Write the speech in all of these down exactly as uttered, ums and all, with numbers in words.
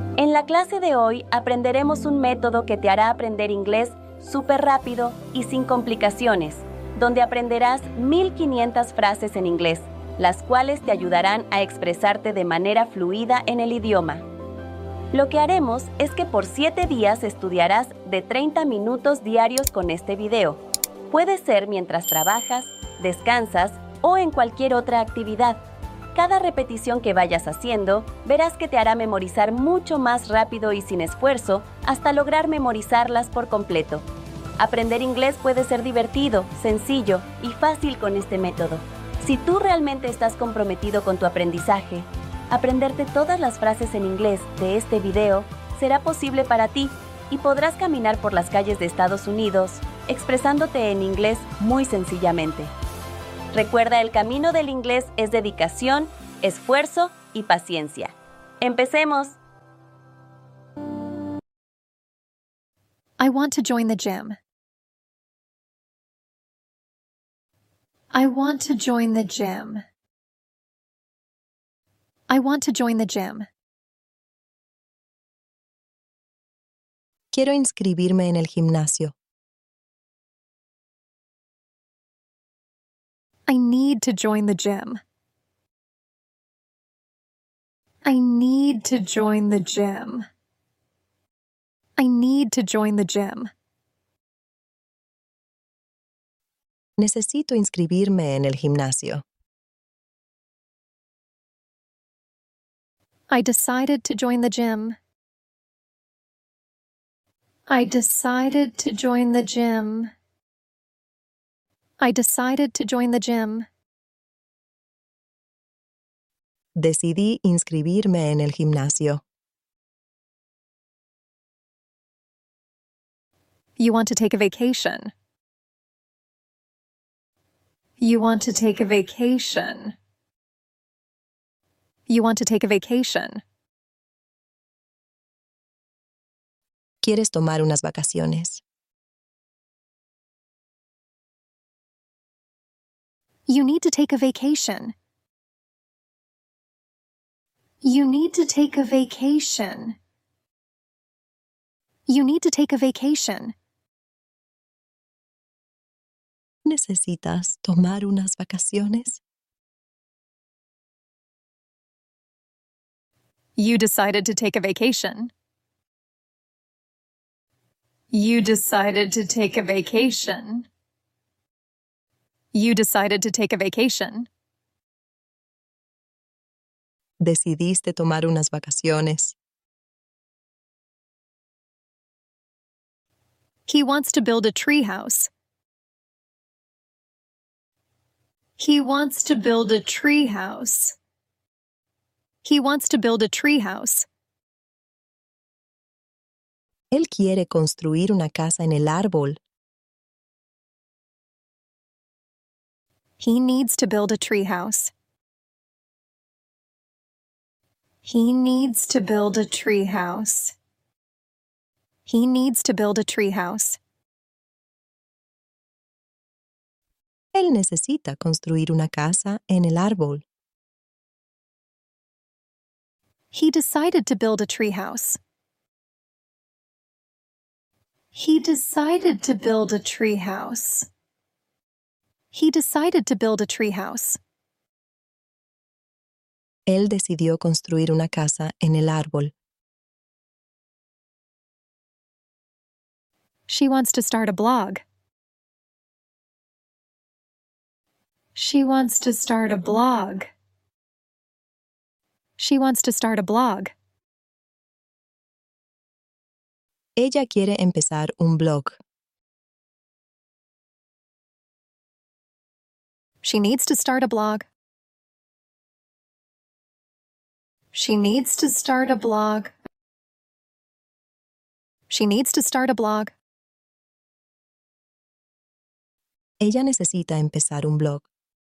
En la clase de hoy aprenderemos un método que te hará aprender inglés súper rápido y sin complicaciones, donde aprenderás mil quinientas frases en inglés, las cuales te ayudarán a expresarte de manera fluida en el idioma. Lo que haremos es que por siete días estudiarás de treinta minutos diarios con este video. Puede ser mientras trabajas, descansas o en cualquier otra actividad. Cada repetición que vayas haciendo, verás que te hará memorizar mucho más rápido y sin esfuerzo hasta lograr memorizarlas por completo. Aprender inglés puede ser divertido, sencillo y fácil con este método. Si tú realmente estás comprometido con tu aprendizaje, aprenderte todas las frases en inglés de este video será posible para ti y podrás caminar por las calles de Estados Unidos expresándote en inglés muy sencillamente. Recuerda, el camino del inglés es dedicación, esfuerzo y paciencia. ¡Empecemos! I want to join the gym. I want to join the gym. I want to join the gym. Quiero inscribirme en el gimnasio. I need to join the gym. I need to join the gym. I need to join the gym. Necesito inscribirme en el gimnasio. I decided to join the gym. I decided to join the gym. I decided to join the gym. Decidí inscribirme en el gimnasio. You want to take a vacation. You want to take a vacation. You want to take a vacation. ¿Quieres tomar unas vacaciones? You need to take a vacation. You need to take a vacation. You need to take a vacation. ¿Necesitas tomar unas vacaciones? You decided to take a vacation. You decided to take a vacation. You decided to take a vacation. Decidiste tomar unas vacaciones. He wants to build a tree house. He wants to build a tree house. He wants to build a tree house. Él quiere construir una casa en el árbol. He needs to build a tree house. He needs to build a tree house. He needs to build a tree house. Él necesita construir una casa en el árbol. He decided to build a tree house. He decided to build a tree house. He decided to build a tree house. Él decidió construir una casa en el árbol. She wants to start a blog. She wants to start a blog. She wants to start a blog. Ella quiere empezar un blog. She needs to start a blog. She needs to start a blog. She needs to start a blog. Ella necesita empezar un blog.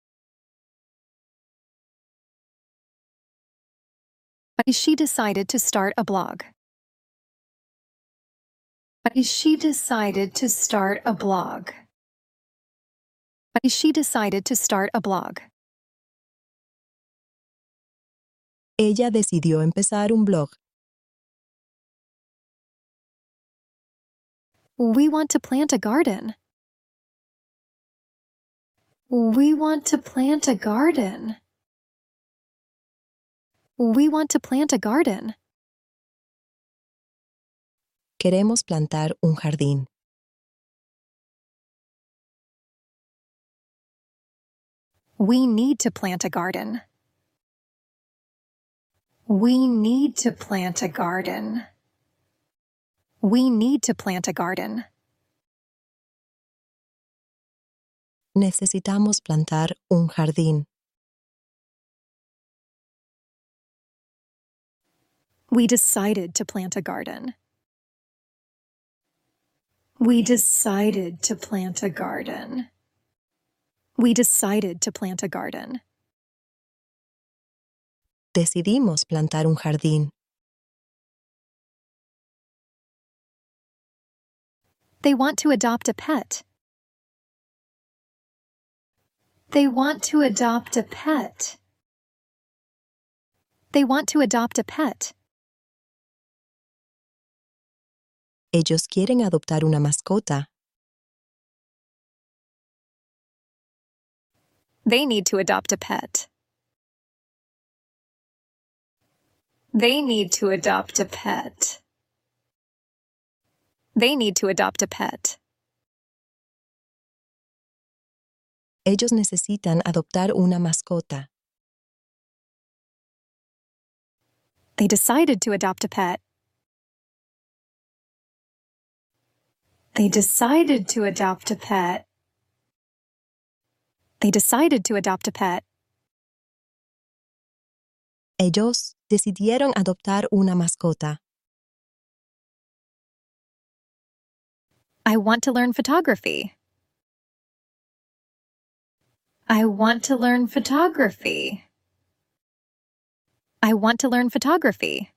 She decided to start a blog. She decided to start a blog. She decided to start a blog. Ella decidió empezar un blog. We want to plant a garden. We want to plant a garden. We want to plant a garden. Queremos plantar un jardín. We need to plant a garden. We need to plant a garden. We need to plant a garden. Necesitamos plantar un jardín. We decided to plant a garden. We decided to plant a garden. We decided to plant a garden. Decidimos plantar un jardín. They want to adopt a pet. They want to adopt a pet. They want to adopt a pet. Ellos quieren adoptar una mascota. They need to adopt a pet. They need to adopt a pet. They need to adopt a pet. Ellos necesitan adoptar una mascota. They decided to adopt a pet. They decided to adopt a pet. They decided to adopt a pet. Ellos decidieron adoptar una mascota. I want to learn photography. I want to learn photography. I want to learn photography.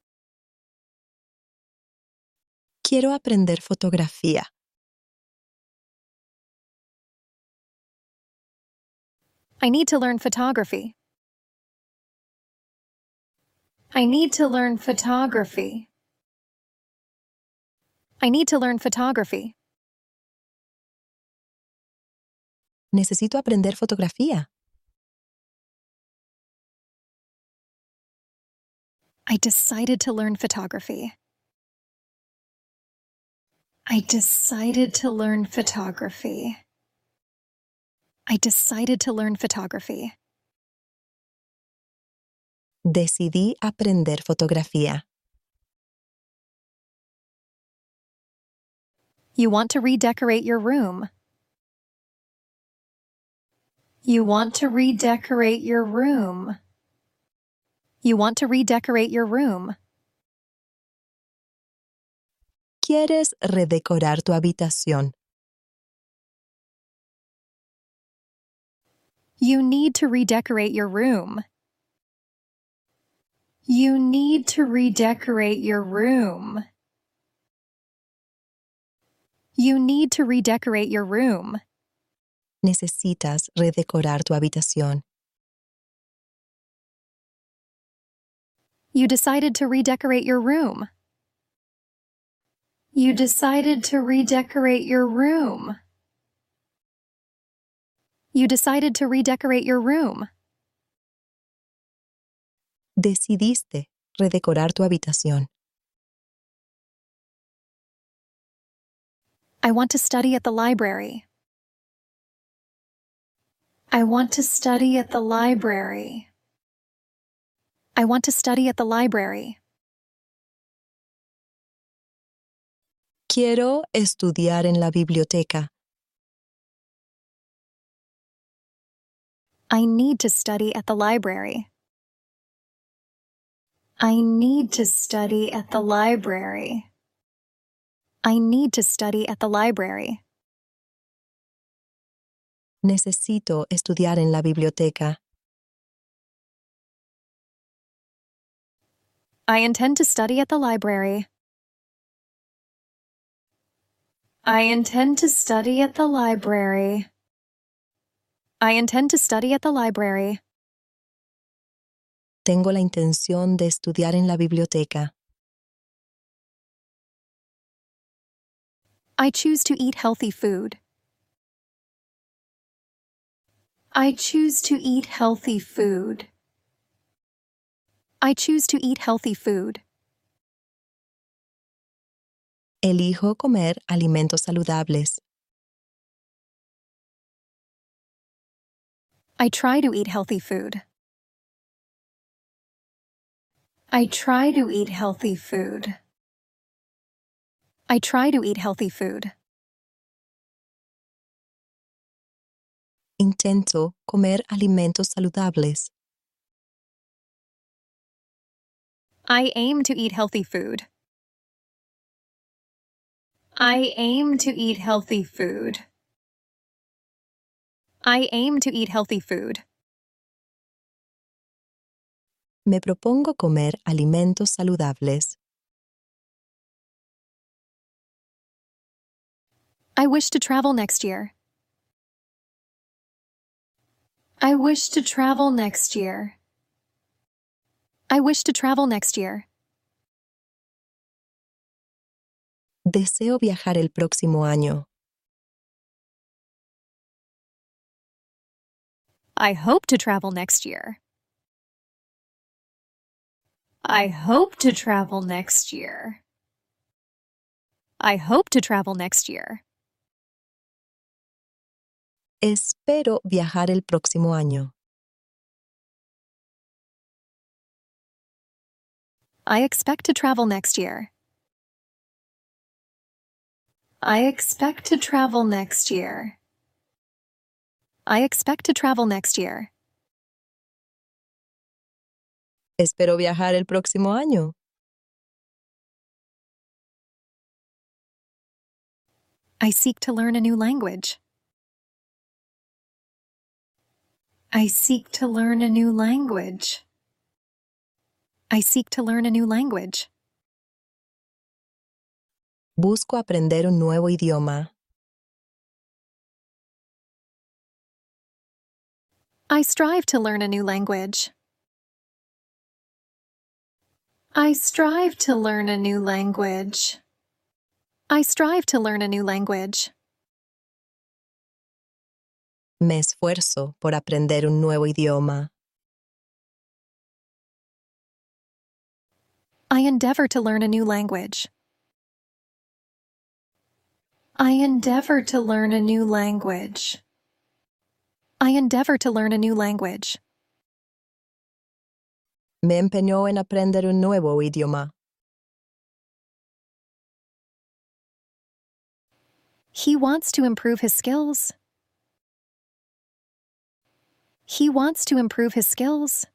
Quiero aprender fotografía. I need to learn photography. I need to learn photography. I need to learn photography. Necesito aprender fotografía. I decided to learn photography. I decided to learn photography. I decided to learn photography. Decidí aprender fotografía. You want to redecorate your room. You want to redecorate your room. You want to redecorate your room. ¿Quieres redecorar tu habitación? You need to redecorate your room. You need to redecorate your room. You need to redecorate your room. Necesitas redecorar tu habitación. You decided to redecorate your room. You decided to redecorate your room. You decided to redecorate your room. Decidiste redecorar tu habitación. I want to study at the library. I want to study at the library. I want to study at the library. Quiero estudiar en la biblioteca. I need to study at the library. I need to study at the library. I need to study at the library. Necesito estudiar en la biblioteca. I intend to study at the library. I intend to study at the library. I intend to study at the library. Tengo la intención de estudiar en la biblioteca. I choose to eat healthy food. I choose to eat healthy food. I choose to eat healthy food. Elijo comer alimentos saludables. I try to eat healthy food. I try to eat healthy food. I try to eat healthy food. Intento comer alimentos saludables. I aim to eat healthy food. I aim to eat healthy food. I aim to eat healthy food. Me propongo comer alimentos saludables. I wish to travel next year. I wish to travel next year. I wish to travel next year. Deseo viajar el próximo año. I hope to travel next year. I hope to travel next year. I hope to travel next year. Espero viajar el próximo año. I expect to travel next year. I expect to travel next year. I expect to travel next year. Espero viajar el próximo año. I seek to learn a new language. I seek to learn a new language. I seek to learn a new language. Busco aprender un nuevo idioma. I strive to learn a new language. I strive to learn a new language. I strive to learn a new language. Me esfuerzo por aprender un nuevo idioma. I endeavor to learn a new language. I endeavor to learn a new language. I endeavor to learn a new language. Me empeñó en aprender un nuevo idioma. He wants to improve his skills. He wants to improve his skills.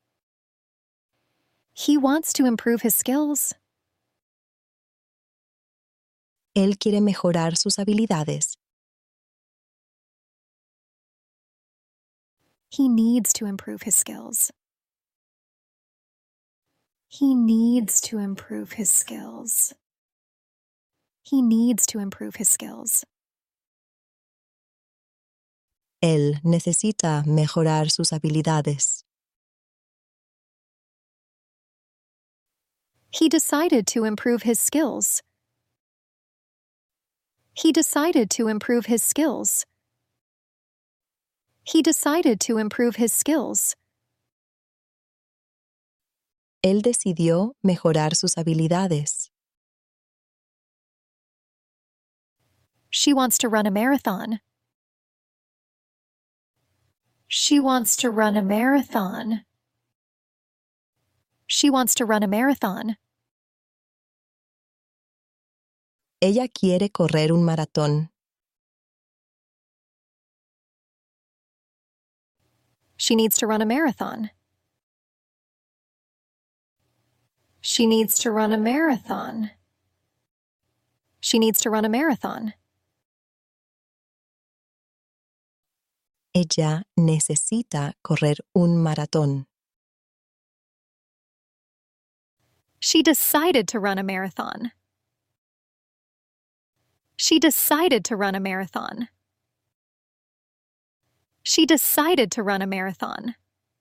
He wants to improve his skills. Él quiere mejorar sus habilidades. He needs to improve his skills. He needs to improve his skills. He needs to improve his skills. Él necesita mejorar sus habilidades. He decided to improve his skills. He decided to improve his skills. He decided to improve his skills. Él decidió mejorar sus habilidades. She wants to run a marathon. She wants to run a marathon. She wants to run a marathon. Ella quiere correr un maratón. She needs to run a marathon. She needs to run a marathon. She needs to run a marathon. Ella necesita correr un maratón. She decided to run a marathon. She decided to run a marathon. She decided to run a marathon.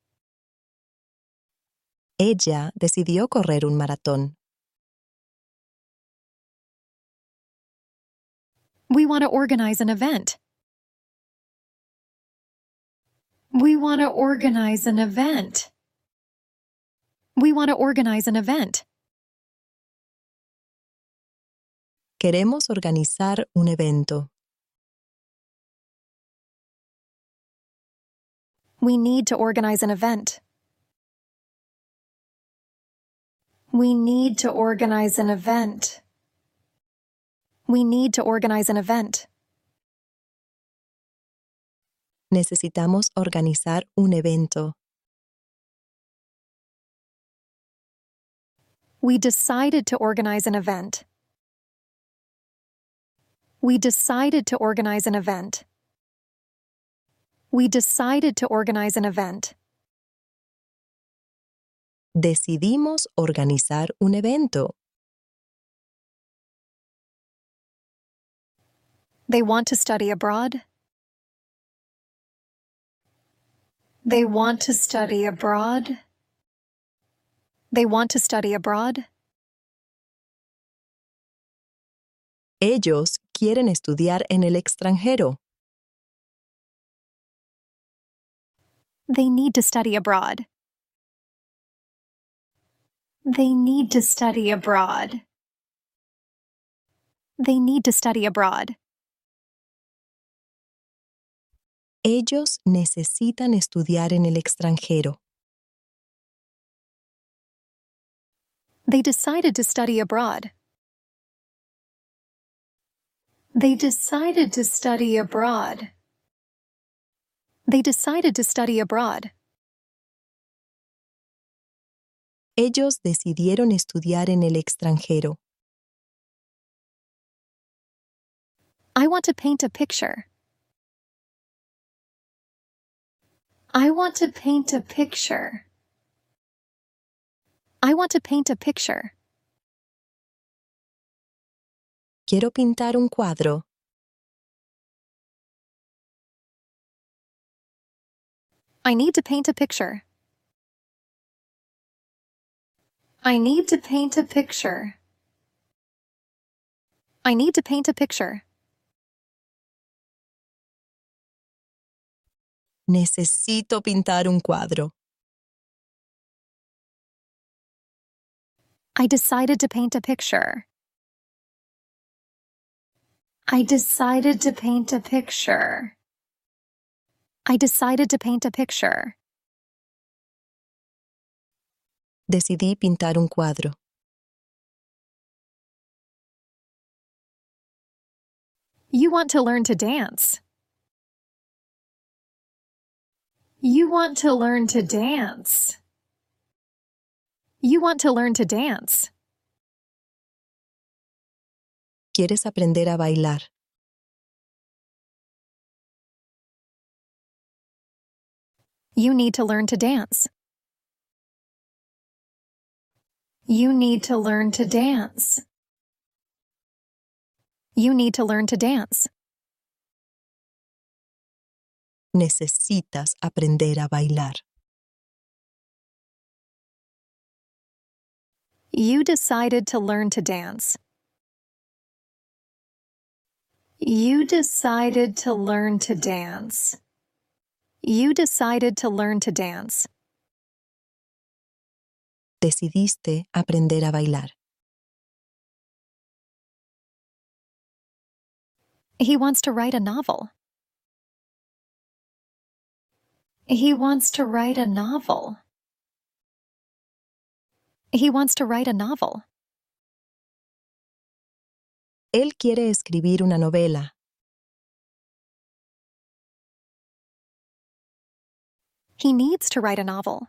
Ella decidió correr un maratón. We want to organize an event. We want to organize an event. We want to organize an event. Queremos organizar un evento. We need to organize an event. We need to organize an event. We need to organize an event. Necesitamos organizar un evento. We decided to organize an event. We decided to organize an event. We decided to organize an event. Decidimos organizar un evento. They want to study abroad. They want to study abroad. They want to study abroad. Ellos quieren estudiar en el extranjero. They need to study abroad. They need to study abroad. They need to study abroad. Ellos necesitan estudiar en el extranjero. They decided to study abroad. They decided to study abroad. They decided to study abroad. Ellos decidieron estudiar en el extranjero. I want to paint a picture. I want to paint a picture. I want to paint a picture. Quiero pintar un cuadro. I need to paint a picture. I need to paint a picture. I need to paint a picture. Necesito pintar un cuadro. I decided to paint a picture. I decided to paint a picture. I decided to paint a picture. Decidí pintar un cuadro. You want to learn to dance. You want to learn to dance. You want to learn to dance. ¿Quieres aprender a bailar? You need to learn to dance. You need to learn to dance. You need to learn to dance. Necesitas aprender a bailar. You decided to learn to dance. You decided to learn to dance. You decided to learn to dance. Decidiste aprender a bailar. He wants to write a novel. He wants to write a novel. He wants to write a novel. Él quiere escribir una novela. He needs to write a novel.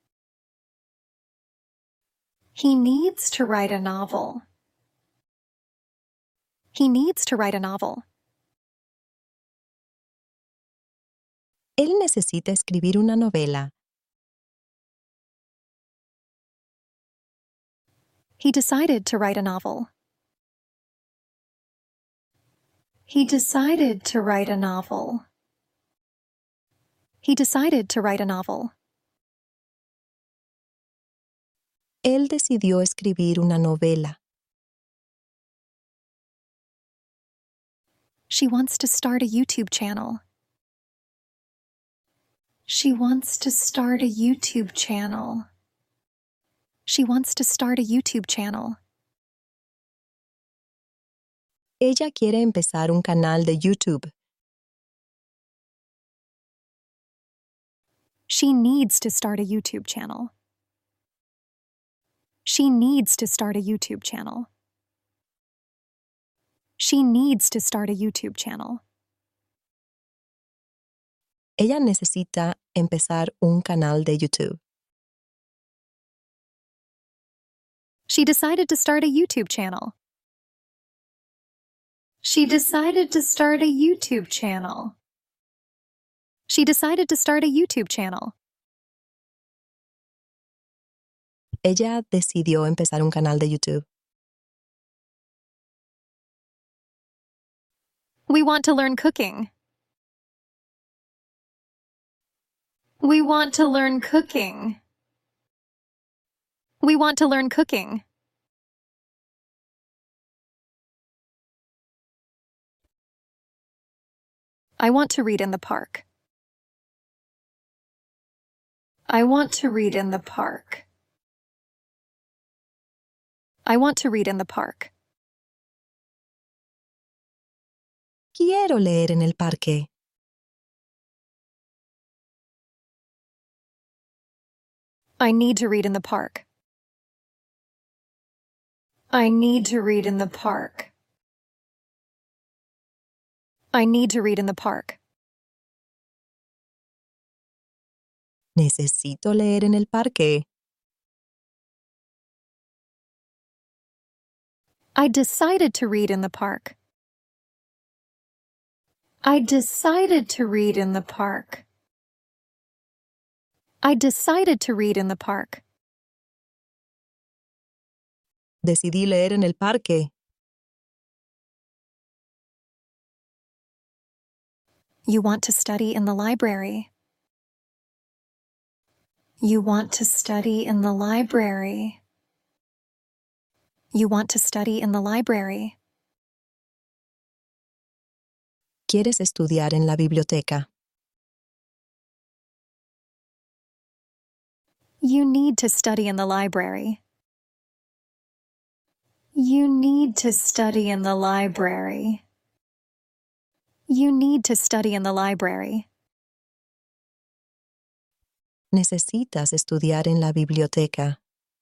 He needs to write a novel. He needs to write a novel. Él necesita escribir una novela. He decided to write a novel. He decided to write a novel. He decided to write a novel. Él decidió escribir una novela. She wants to start a YouTube channel. She wants to start a YouTube channel. She wants to start a YouTube channel. Ella quiere empezar un canal de YouTube. She needs to start a YouTube channel. She needs to start a YouTube channel. She needs to start a YouTube channel. Ella necesita empezar un canal de YouTube. She decided to start a YouTube channel. She decided to start a YouTube channel. She decided to start a YouTube channel. Ella decidió empezar un canal de YouTube. We want to learn cooking. We want to learn cooking. We want to learn cooking. I want to read in the park. I want to read in the park. I want to read in the park. Quiero leer en el parque. I need to read in the park. I need to read in the park. I need to read in the park. Necesito leer en el parque. I decided to read in the park. I decided to read in the park. I decided to read in the park. Decidí leer en el parque. You want to study in the library. You want to study in the library. You want to study in the library. ¿Quieres estudiar en la biblioteca? You need to study in the library. You need to study in the library. You need to study in the library. Necesitas estudiar en la biblioteca.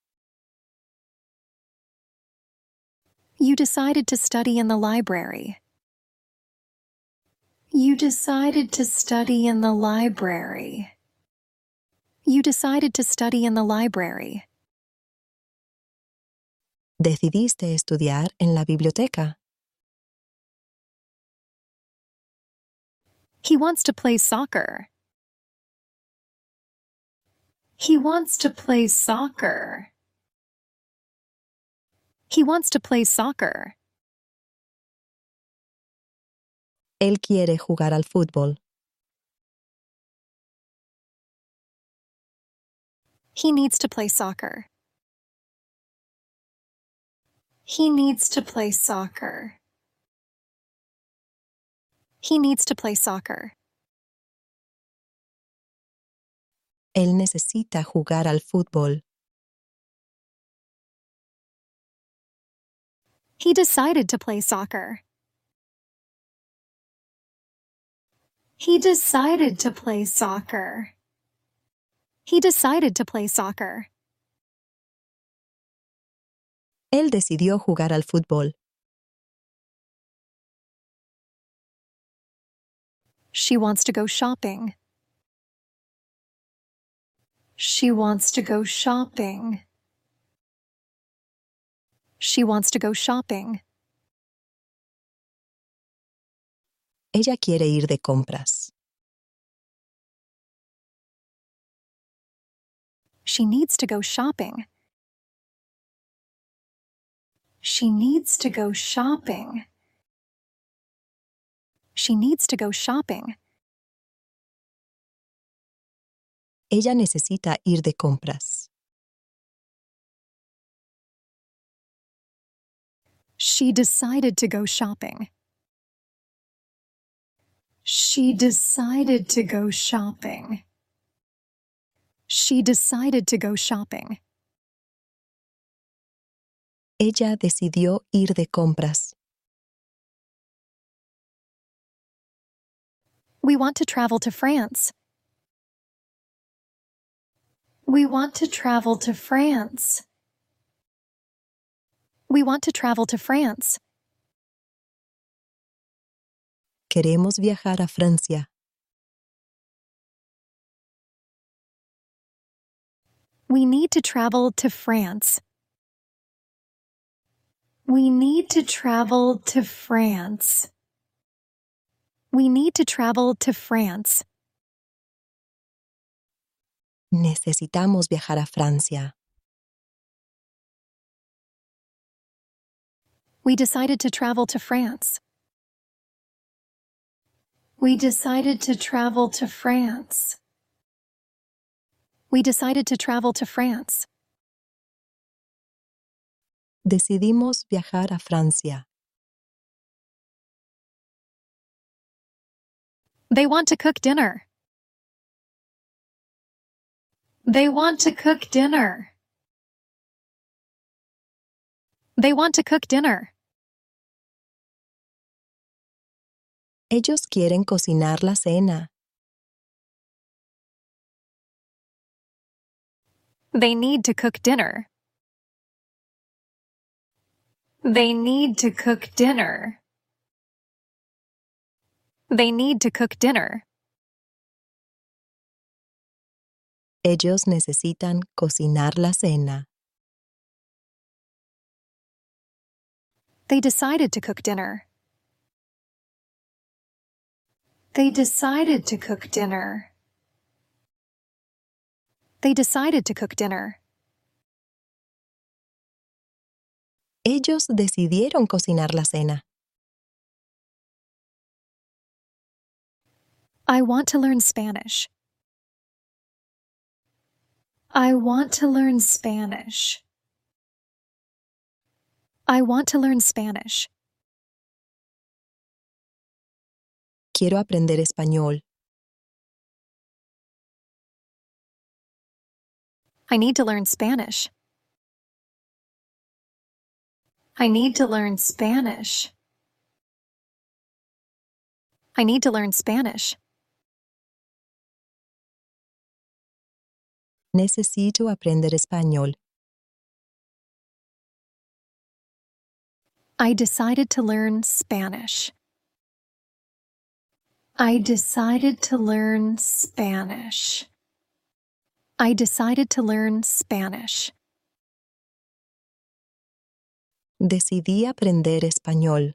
You decided to study in the library. You decided to study in the library. You decided to study in the library. Decidiste estudiar en la biblioteca. He wants to play soccer. He wants to play soccer. He wants to play soccer. Él quiere jugar al fútbol. He needs to play soccer. He needs to play soccer. He needs to play soccer. Él necesita jugar al fútbol. He decided to play soccer. He decided to play soccer. He decided to play soccer. Él decidió jugar al fútbol. She wants to go shopping. She wants to go shopping. She wants to go shopping. Ella quiere ir de compras. She needs to go shopping. She needs to go shopping. She needs to go shopping. Ella necesita ir de compras. She decided to go shopping. She decided to go shopping. She decided to go shopping. Ella decidió ir de compras. We want to travel to France. We want to travel to France. We want to travel to France. Queremos viajar a Francia. We need to travel to France. We need to travel to France. We need to travel to France. Necesitamos viajar a Francia. We decided to travel to France. We decided to travel to France. We decided to travel to France. Decidimos viajar a Francia. They want to cook dinner. They want to cook dinner. They want to cook dinner. Ellos quieren cocinar la cena. They need to cook dinner. They need to cook dinner. They need to cook dinner. Ellos necesitan cocinar la cena. They decided to cook dinner. They decided to cook dinner. They decided to cook dinner. Ellos decidieron cocinar la cena. I want to learn Spanish. I want to learn Spanish. I want to learn Spanish. Quiero aprender español. I need to learn Spanish. I need to learn Spanish. I need to learn Spanish. Necesito aprender español. I decided to learn Spanish. I decided to learn Spanish. I decided to learn Spanish. Decidí aprender español.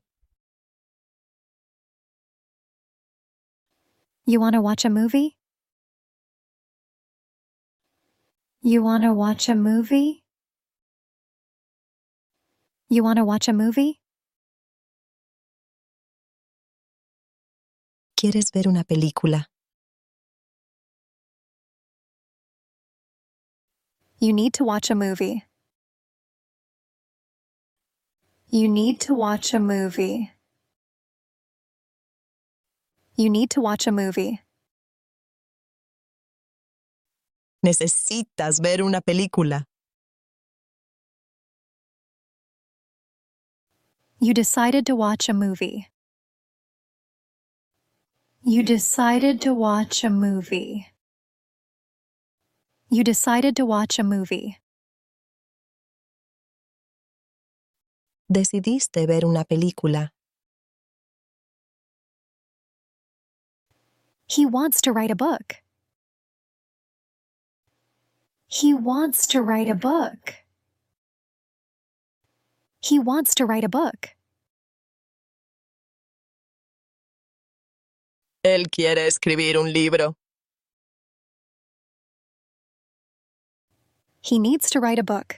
You want to watch a movie? You want to watch a movie? You want to watch a movie? ¿Quieres ver una película? You need to watch a movie. You need to watch a movie. You need to watch a movie. Necesitas ver una película. You decided to watch a movie. You decided to watch a movie. You decided to watch a movie. Decidiste ver una película. He wants to write a book. He wants to write a book. He wants to write a book. Él quiere escribir un libro. He needs to write a book.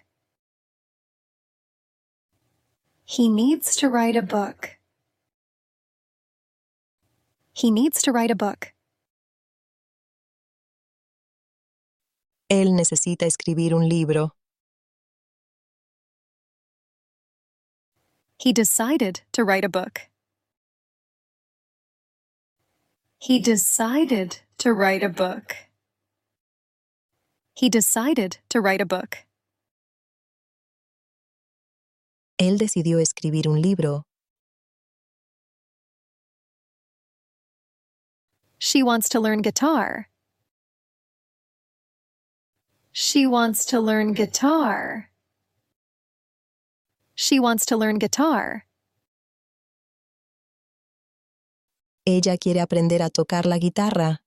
He needs to write a book. He needs to write a book. Él necesita escribir un libro. He decided to write a book. He decided to write a book. He decided to write a book. Él decidió escribir un libro. She wants to learn guitar. She wants to learn guitar. She wants to learn guitar. Ella quiere aprender a tocar la guitarra.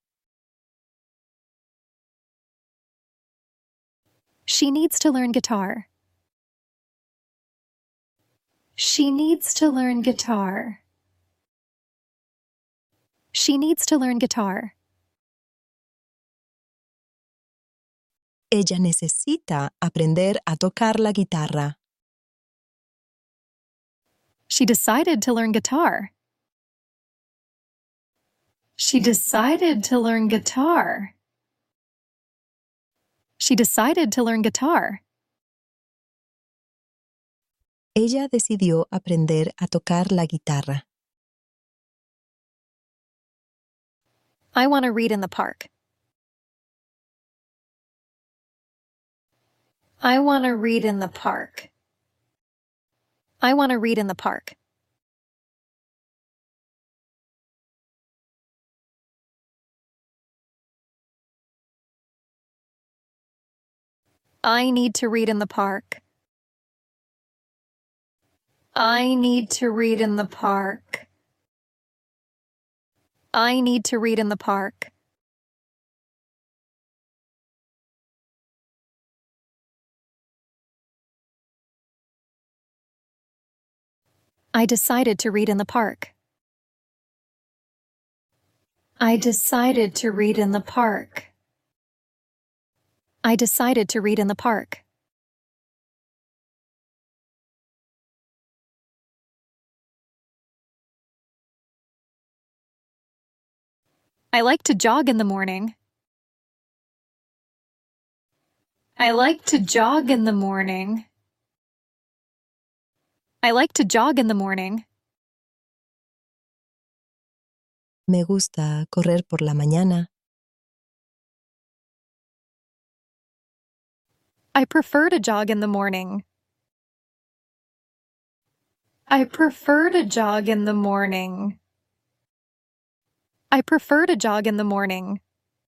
She needs to learn guitar. She needs to learn guitar. She needs to learn guitar. Ella necesita aprender a tocar la guitarra. She decided to learn guitar. She decided to learn guitar. She decided to learn guitar. Ella decidió aprender a tocar la guitarra. I want to read in the park. I want to read in the park. I want to read in the park. I need to read in the park. I need to read in the park. I need to read in the park. I decided to read in the park. I decided to read in the park. I decided to read in the park. I like to jog in the morning. I like to jog in the morning. I like to jog in the morning. Me gusta correr por la mañana. I prefer to jog in the morning. I prefer to jog in the morning. I prefer to jog in the morning.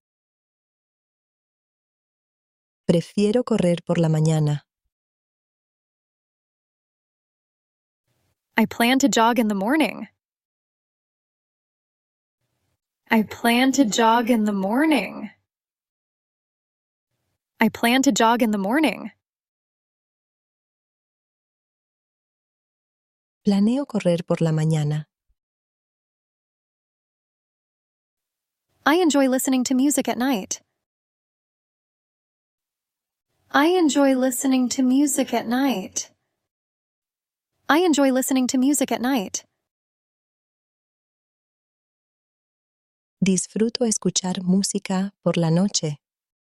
Prefiero correr por la mañana. I plan to jog in the morning. I plan to jog in the morning. I plan to jog in the morning. Planeo correr por la mañana. I enjoy listening to music at night. I enjoy listening to music at night. I enjoy listening to music at night. Disfruto escuchar música por la noche.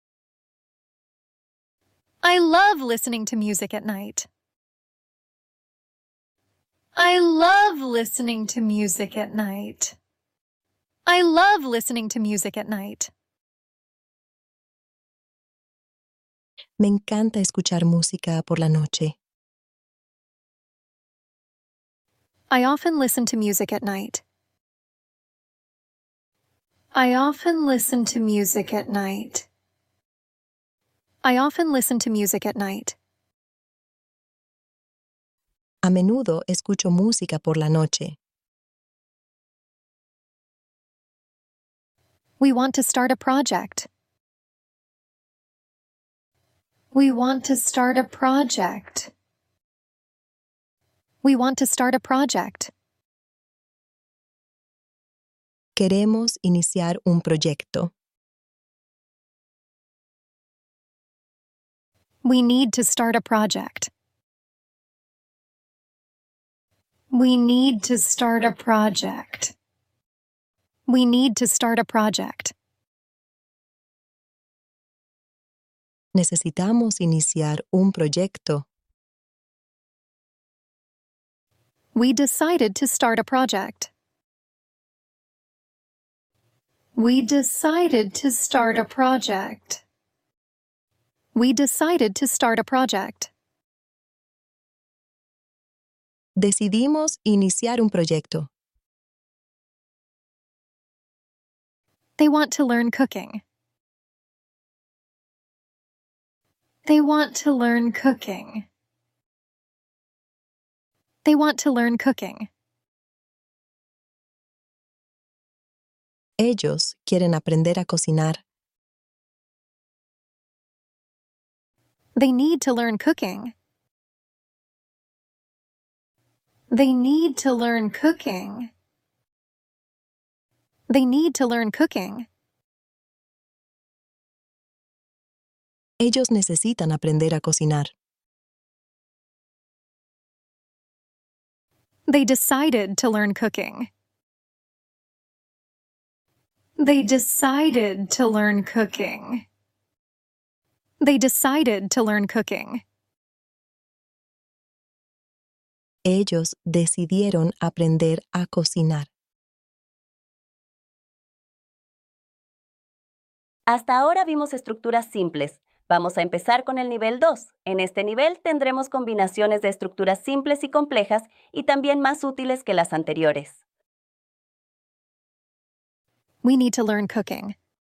I love listening to music at night. I love listening to music at night. I love listening to music at night. Me encanta escuchar música por la noche. I often listen to music at night. I often listen to music at night. I often listen to music at night. A menudo escucho música por la noche. We want to start a project. We want to start a project. We want to start a project. Queremos iniciar un proyecto. We need to start a project. We need to start a project. We need to start a project. Necesitamos iniciar un proyecto. We decided to start a project. We decided to start a project. We decided to start a project. Decidimos iniciar un proyecto. They want to learn cooking. They want to learn cooking. They want to learn cooking. Ellos quieren aprender a cocinar. They need to learn cooking. They need to learn cooking. They need to learn cooking. Ellos necesitan aprender a cocinar. They decided to learn cooking. They decided to learn cooking. They decided to learn cooking. Ellos decidieron aprender a cocinar. Hasta ahora vimos estructuras simples. Vamos a empezar con el nivel dos. En este nivel tendremos combinaciones de estructuras simples y complejas y también más útiles que las anteriores. We need to learn cooking.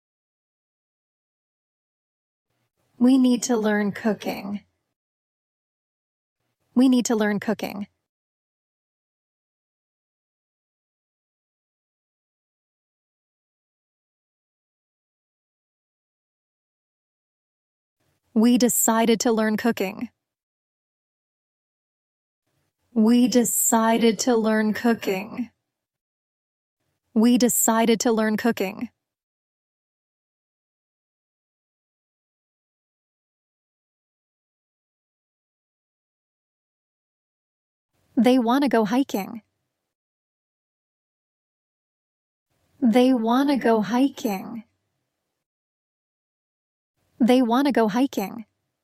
We need to learn cooking. We need to learn cooking. We decided to learn cooking. We decided to learn cooking. We decided to learn cooking. They want to go hiking. They want to go hiking. They want to go hiking.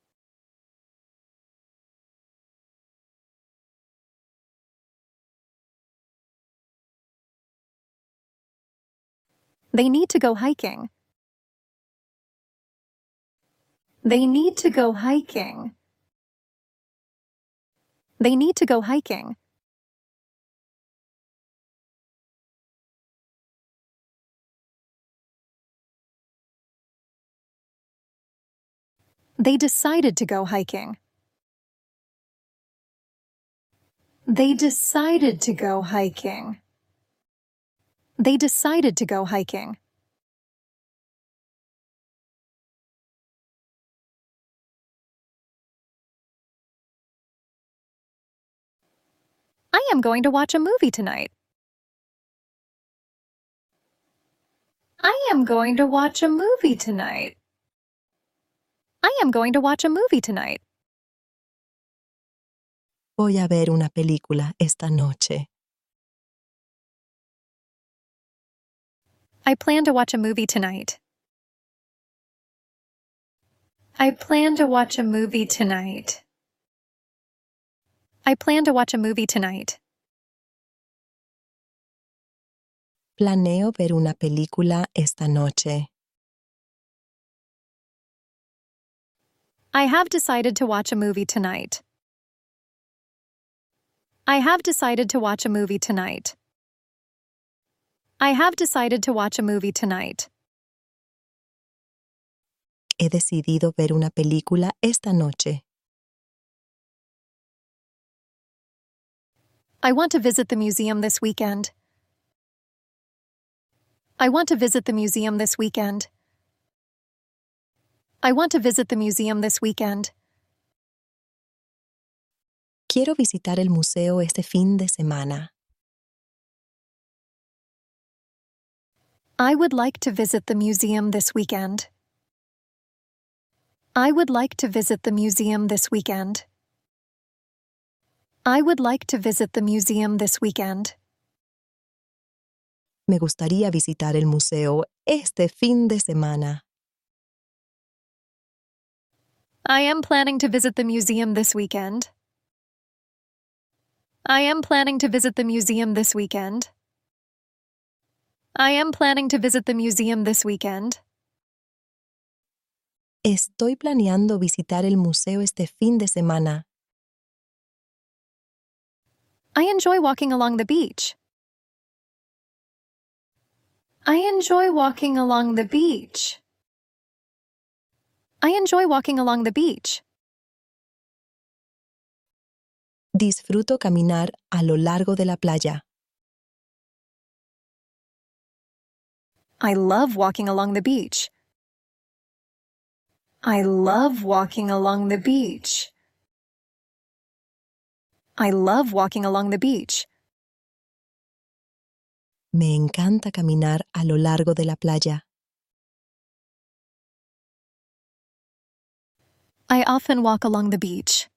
They need to go hiking. They need to go hiking. They need to go hiking. They decided to go hiking. They decided to go hiking. They decided to go hiking. I am going to watch a movie tonight. I am going to watch a movie tonight. I am going to watch a movie tonight. Voy a ver una película esta noche. I plan to watch a movie tonight. I plan to watch a movie tonight. I plan to watch a movie tonight. Planeo ver una película esta noche. I have decided to watch a movie tonight. I have decided to watch a movie tonight. I have decided to watch a movie tonight. He decidido ver una película esta noche. I want to visit the museum this weekend. I want to visit the museum this weekend. I want to visit the museum this weekend. Quiero visitar el museo este fin de semana. I would like to visit the museum this weekend. I would like to visit the museum this weekend. I would like to visit the museum this weekend. Me gustaría visitar el museo este fin de semana. I am planning to visit the museum this weekend. I am planning to visit the museum this weekend. I am planning to visit the museum this weekend. Estoy planeando visitar el museo este fin de semana. I enjoy walking along the beach. I enjoy walking along the beach. I enjoy walking along the beach. Disfruto caminar a lo largo de la playa. I love walking along the beach. I love walking along the beach. I love walking along the beach. Me encanta caminar a lo largo de la playa. I often walk along the beach.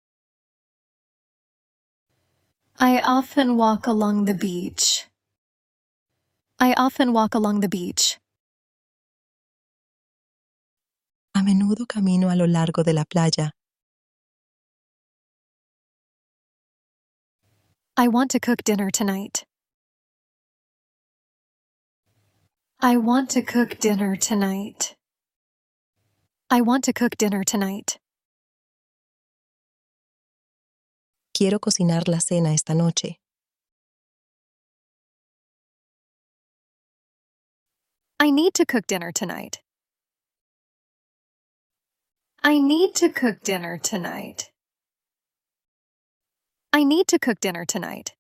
I often walk along the beach. I often walk along the beach. A menudo camino a lo largo de la playa. I want to cook dinner tonight. I want to cook dinner tonight. I want to cook dinner tonight. Quiero cocinar la cena esta noche. I need to cook dinner tonight. I need to cook dinner tonight. I need to cook dinner tonight.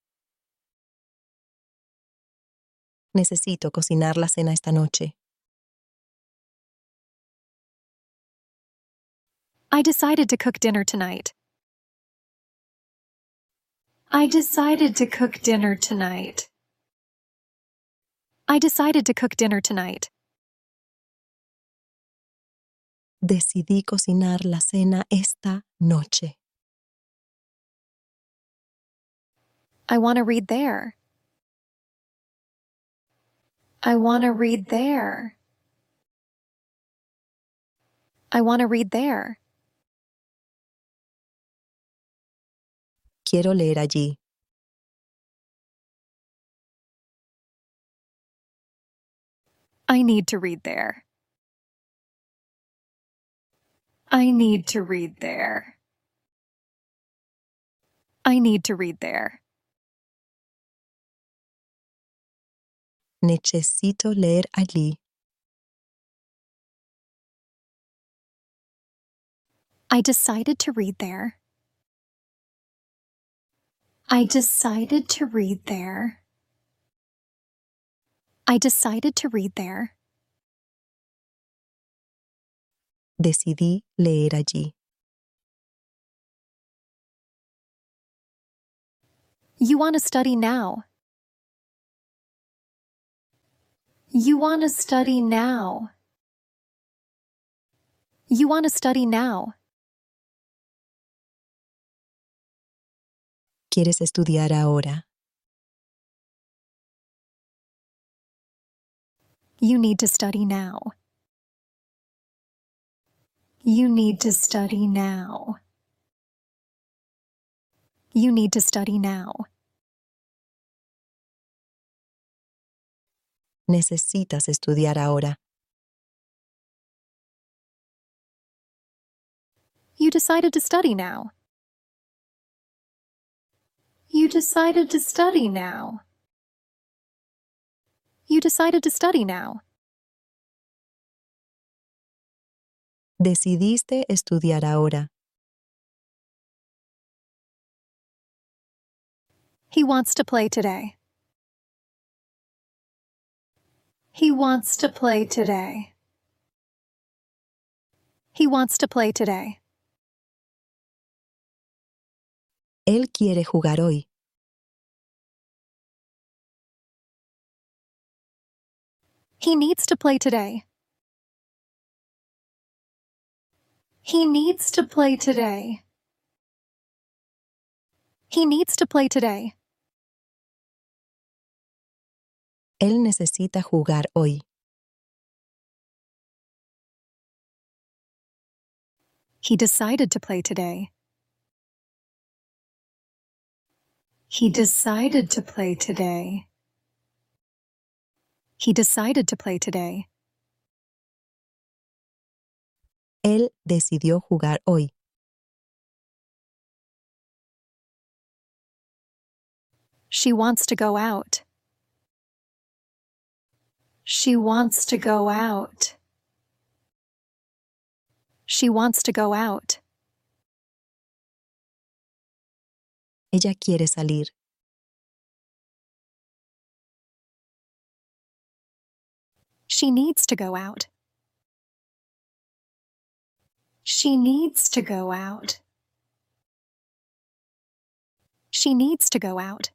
Necesito cocinar la cena esta noche. I decided to cook dinner tonight. I decided to cook dinner tonight. I decided to cook dinner tonight. Decidí cocinar la cena esta noche. I want to read there. I want to read there. I want to read there. Quiero leer allí. I need to read there. I need to read there. I need to read there. Necesito leer allí. I decided to read there. I decided to read there. I decided to read there. Decidí leer allí. You want to study now. You want to study now. You want to study now. ¿Quieres estudiar ahora? You need to study now. You need to study now. You need to study now. Necesitas estudiar ahora. You decided to study now. You decided to study now. You decided to study now. Decidiste estudiar ahora. He wants to play today. He wants to play today. He wants to play today. Él quiere jugar hoy. He needs to play today. He needs to play today. He needs to play today. Él necesita jugar hoy. He decided to play today. He decided to play today. He decided to play today. Él decidió jugar hoy. She wants to go out. She wants to go out. She wants to go out. Ella quiere salir. She needs to go out. She needs to go out. She needs to go out.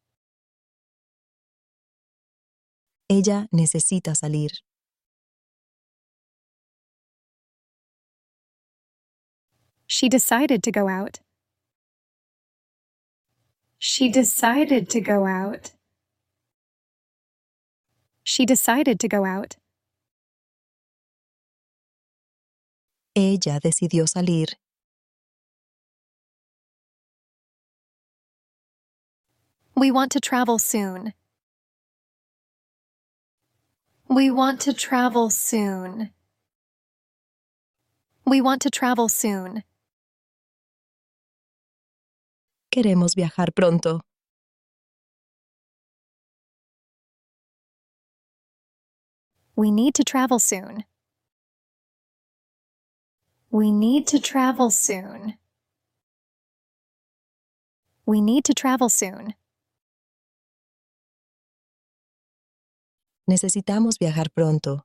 Ella necesita salir. She decided to go out. She decided to go out. She decided to go out. Ella decidió salir. We want to travel soon. We want to travel soon. We want to travel soon. Queremos viajar pronto. We need to travel soon. We need to travel soon. We need to travel soon. Necesitamos viajar pronto.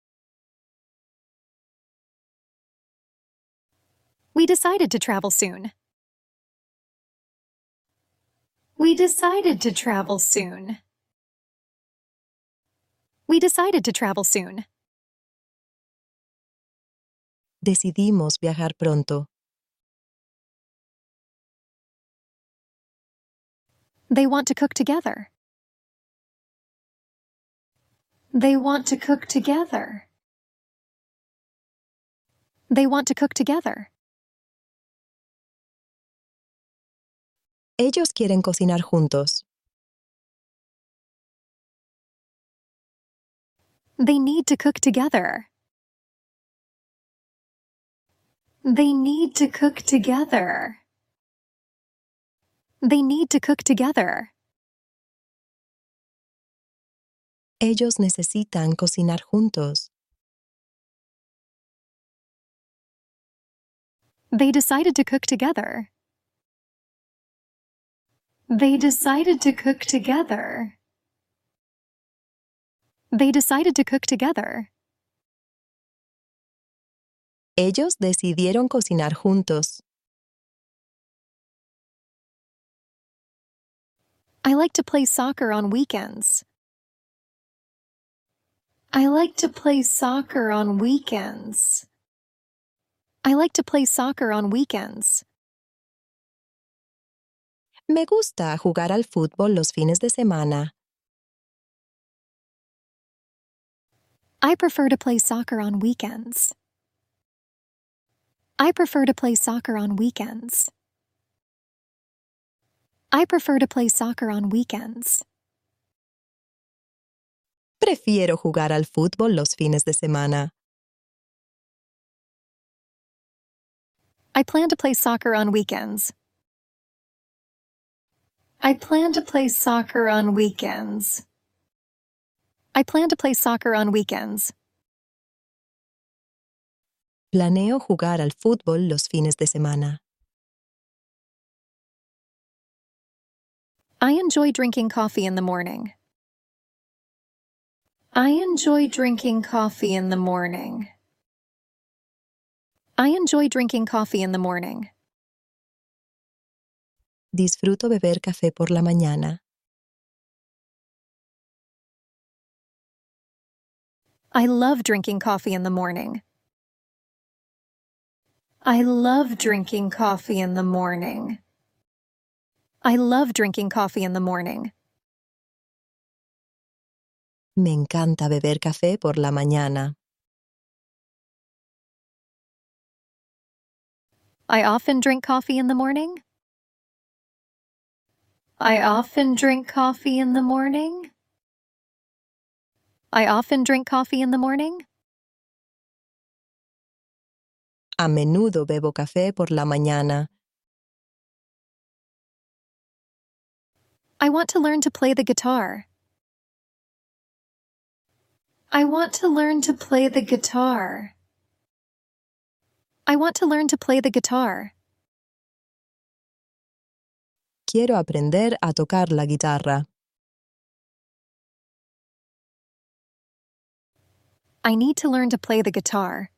We decided to travel soon. We decided to travel soon. We decided to travel soon. Decidimos viajar pronto. They want to cook together. They want to cook together. They want to cook together. Ellos quieren cocinar juntos. They need to cook together. They need to cook together. They need to cook together. Ellos necesitan cocinar juntos. They decided to cook together. They decided to cook together. They decided to cook together. Ellos decidieron cocinar juntos. I like to play soccer on weekends. I like to play soccer on weekends. I like to play soccer on weekends. Me gusta jugar al fútbol los fines de semana. I prefer to play soccer on weekends. I prefer to play soccer on weekends. I prefer to play soccer on weekends. Prefiero jugar al fútbol los fines de semana. I plan to play soccer on weekends. I plan to play soccer on weekends. I plan to play soccer on weekends. Planeo jugar al fútbol los fines de semana. I enjoy drinking coffee in the morning. I enjoy drinking coffee in the morning. I enjoy drinking coffee in the morning. Disfruto beber café por la mañana. I love drinking coffee in the morning. I love drinking coffee in the morning. I love drinking coffee in the morning. Me encanta beber café por la mañana. I often drink coffee in the morning. I often drink coffee in the morning. I often drink coffee in the morning. A menudo bebo café por la mañana. I want to learn to play the guitar. I want to learn to play the guitar. I want to learn to play the guitar. Quiero aprender a tocar la guitarra. I need to learn to play the guitar.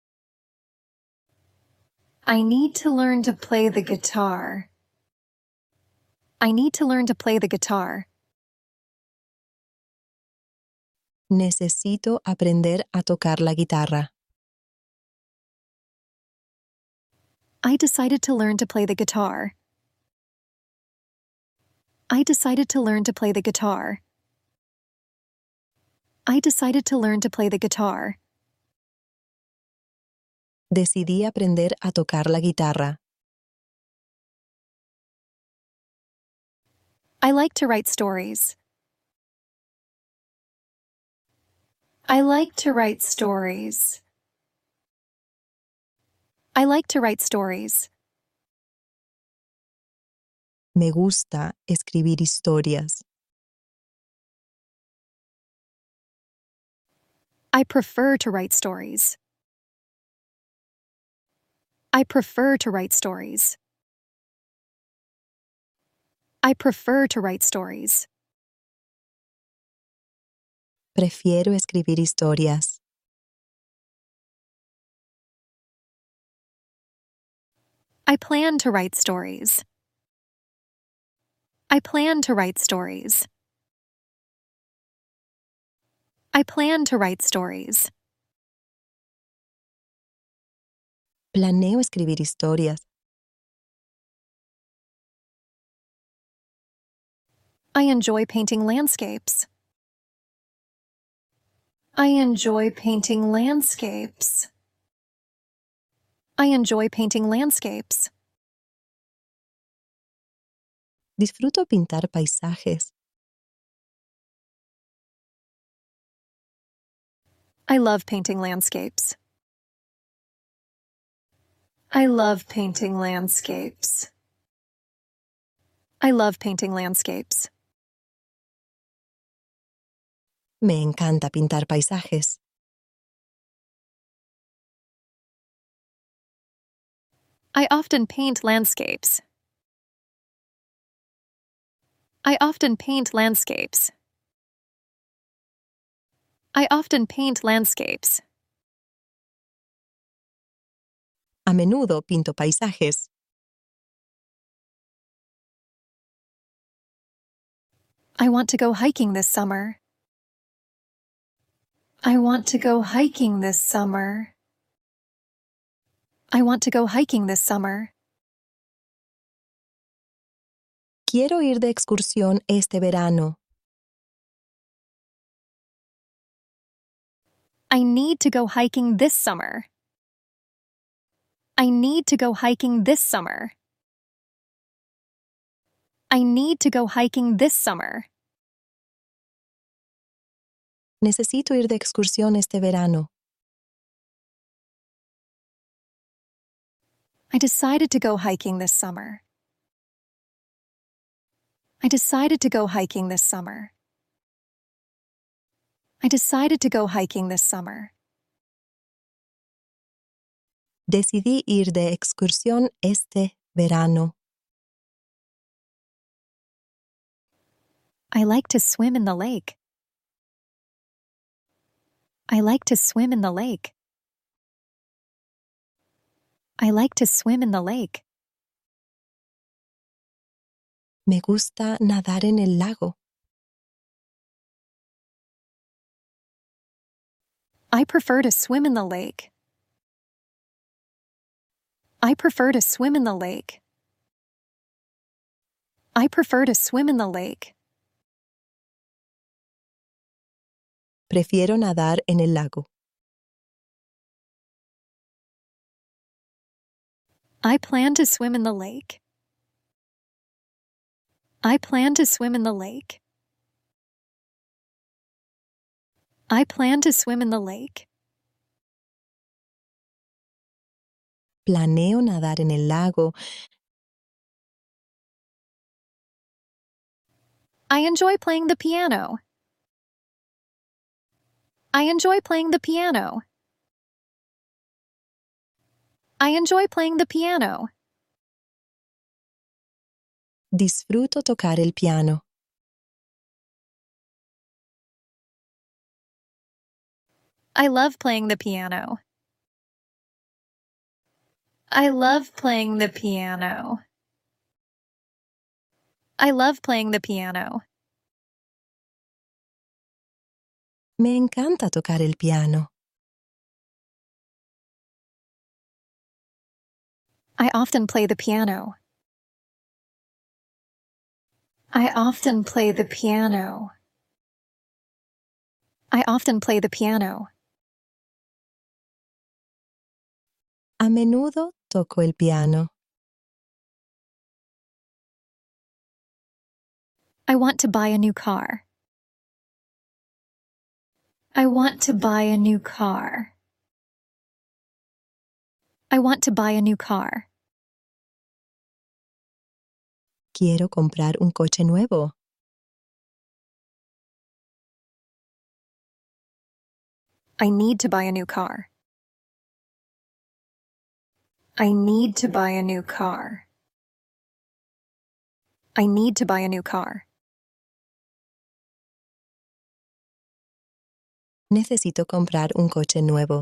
I need to learn to play the guitar. I need to learn to play the guitar. Necesito aprender a tocar la guitarra. I decided to learn to play the guitar. I decided to learn to play the guitar. I decided to learn to play the guitar. Decidí aprender a tocar la guitarra. I like to write stories. I like to write stories. I like to write stories. Me gusta escribir historias. I prefer to write stories. I prefer to write stories. I prefer to write stories. Prefiero escribir historias. I plan to write stories. I plan to write stories. I plan to write stories. Planeo escribir historias. I enjoy painting landscapes. I enjoy painting landscapes. I enjoy painting landscapes. Disfruto pintar paisajes. I love painting landscapes. I love painting landscapes. I love painting landscapes. Me encanta pintar paisajes. I often paint landscapes. I often paint landscapes. I often paint landscapes. A menudo pinto paisajes. I want to go hiking this summer. I want to go hiking this summer. I want to go hiking this summer. Quiero ir de excursión este verano. I need to go hiking this summer. I need to go hiking this summer. I need to go hiking this summer. Necesito ir de excursión este verano. I decided to go hiking this summer. I decided to go hiking this summer. I decided to go hiking this summer. Decidí ir de excursión este verano. I like to swim in the lake. I like to swim in the lake. I like to swim in the lake. Me gusta nadar en el lago. I prefer to swim in the lake. I prefer to swim in the lake. I prefer to swim in the lake. Prefiero nadar en el lago. I plan to swim in the lake. I plan to swim in the lake. I plan to swim in the lake. Planeo nadar en el lago. I enjoy playing the piano. I enjoy playing the piano. I enjoy playing the piano. Disfruto tocar el piano. I love playing the piano. I love playing the piano. I love playing the piano. Me encanta tocar el piano. I often play the piano. I often play the piano. I often play the piano. A menudo toco el piano. I want to buy a new car. I want to buy a new car. I want to buy a new car. Quiero comprar un coche nuevo. I need to buy a new car. I need to buy a new car. I need to buy a new car. Necesito comprar un coche nuevo.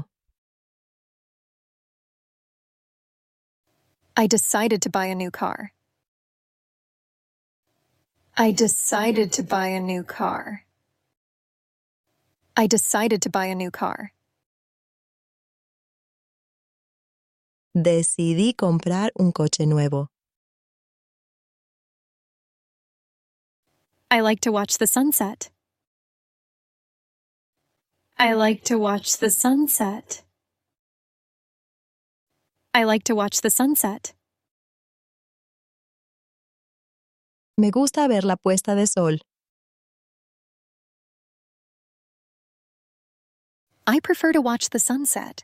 I decided to buy a new car. I decided to buy a new car. I decided to buy a new car. Decidí comprar un coche nuevo. I like to watch the sunset. I like to watch the sunset. I like to watch the sunset. Me gusta ver la puesta de sol. I prefer to watch the sunset.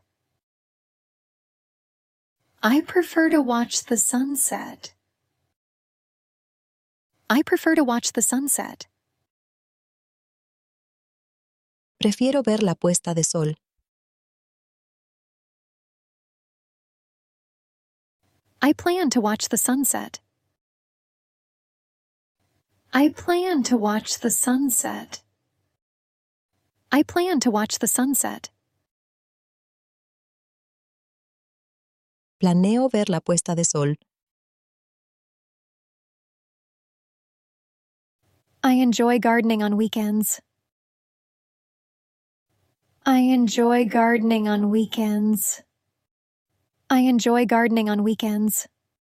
I prefer to watch the sunset. I prefer to watch the sunset. Prefiero ver la puesta de sol. I plan to watch the sunset. I plan to watch the sunset. I plan to watch the sunset. Planeo ver la puesta de sol. I enjoy gardening on weekends. I enjoy gardening on weekends. I enjoy gardening on weekends.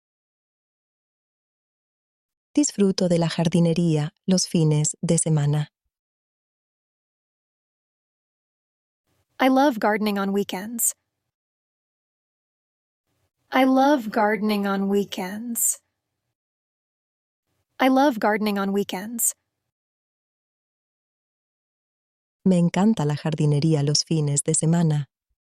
Disfruto de la jardinería los fines de semana. I love gardening on weekends. I love gardening on weekends. I love gardening on weekends. Me encanta la jardinería los fines de semana.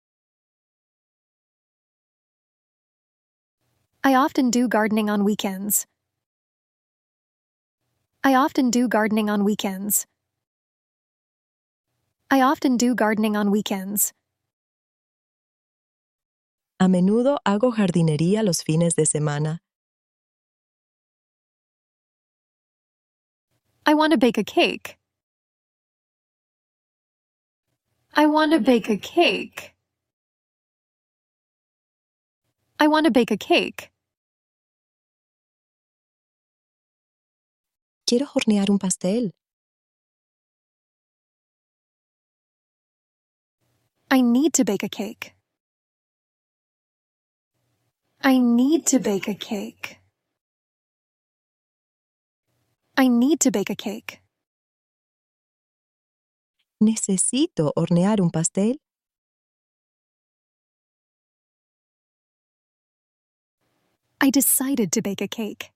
I often do gardening on weekends. I often do gardening on weekends. I often do gardening on weekends. A menudo hago jardinería los fines de semana. I want to bake a cake. I want to bake a cake. I want to bake a cake. Quiero hornear un pastel. I need to bake a cake. I need to bake a cake. I need to bake a cake. Necesito hornear un pastel. I decided to bake a cake.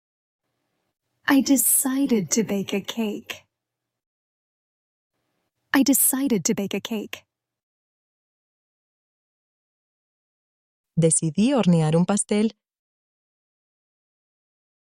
I decided to bake a cake. I decided to bake a cake. Decidí hornear un pastel